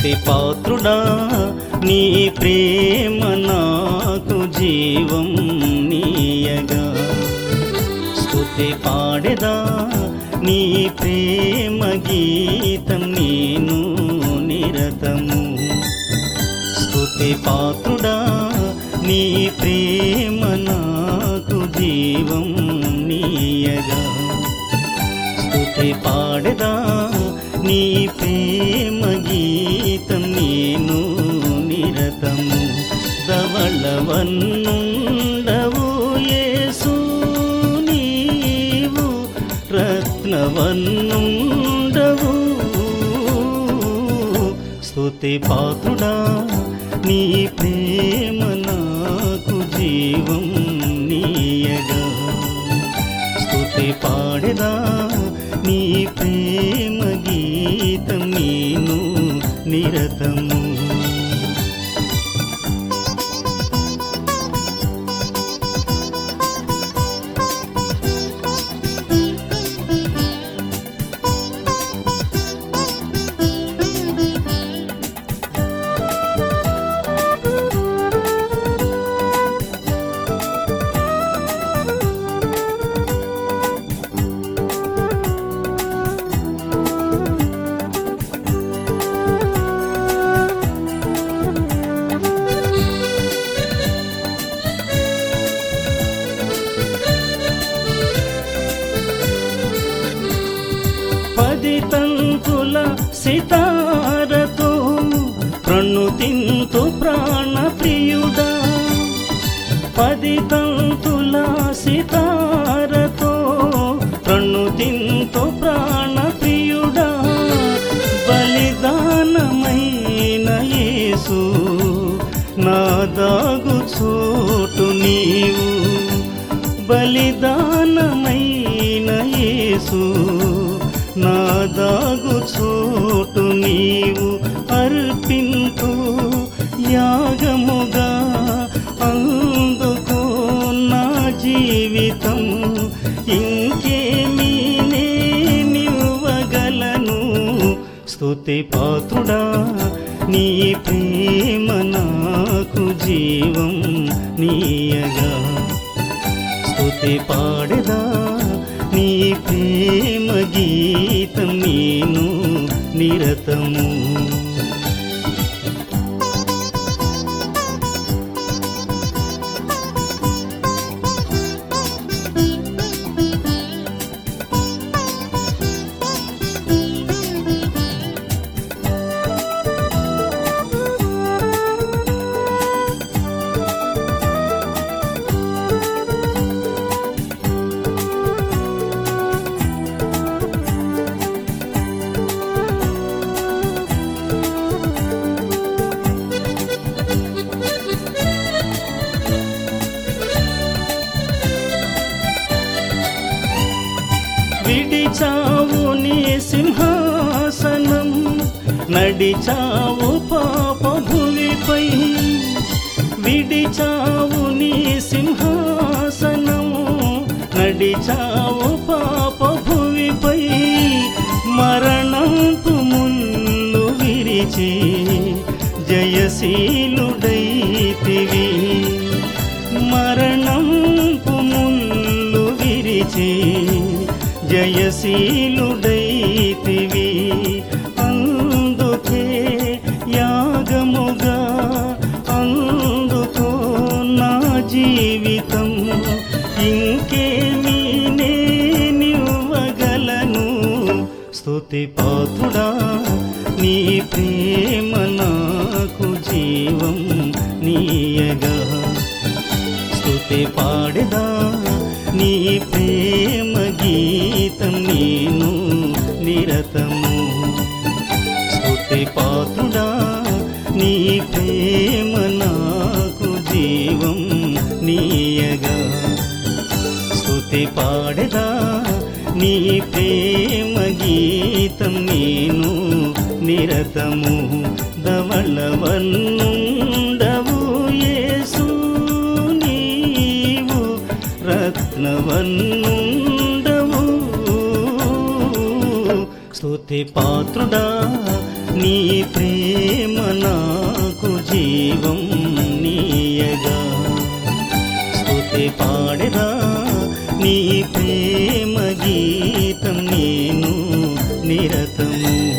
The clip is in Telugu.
స్తుతి పాత్రుడా నీ ప్రేమ నాకు జీవం నీయగా స్తుతి పాడెదా నీ ప్రేమ గీతం నేను నిరతము స్తుతి పాత్రుడా నీ ప్రేమ నాకు జీవం నీయగా స్తుతి పాడెదా నీ ప్రేమ గీతం నేను నిరతము ధవళవన్నుండవు యేసు నీవు రత్నవన్నుండవు స్తుతి పాత్రుడా నీ ప్రేమ నాకు జీవం నీయగా స్తుతి పాడెదా నీ ప్రేమ గీతం నేను నిరతము తంతుల సితారతో ప్రణుతింతు ప్రాణ ప్రియుడా పది తంతుల సితారతో ప్రణుతింతు ప్రాణ ప్రియుడా బలిదానమైన యేసు నా దాగు చోటు నీవు బలిదానమైన యేసు నా దాగు చోటు నీవు అర్పింతు యాగముగా అందుకో నా జీవితం ఇంకేమీ నేనివ్వగలను స్తుతి పాత్రుడా నీ ప్రేమ నాకు జీవం నీయగా స్తుతి పాడెదా నీ ప్రేమ గీతం నేను నిరతము విడిచావు నీ సింహాసనం నడిచావు పాప భువిపై విడిచావు నీ సింహాసనం నడిచావు పాప భువిపై మరణంపు ముళ్ళు విరిచి జయశీలుడైతివి మరణంపు ముళ్ళు విరిచి జయశీలుడైతివి అందుకే యాగముగా అందుకో నా జీవితం ఇంకేమీ నేనివ్వగలను స్తుతి పాత్రుడా నీ ప్రేమ నాకు జీవం నీయగా స్తుతి పాడెదా నీ ప్రేమ గీతం నేను నిరతము స్తుతి పాత్రుడా నీ ప్రేమ నాకు జీవం నీయగా స్తుతి పాడెదా నీ ప్రేమ గీతం నేను నిరతము ధవళవన్నుండవు యేసు నీవు రత్నవన్నుండవు స్తుతి పాత్రుడా నీ ప్రేమ ప్రేమ నాకు జీవం నీయగా స్తుతి పాడెదా నీ ప్రేమ గీతం నేను నిరతము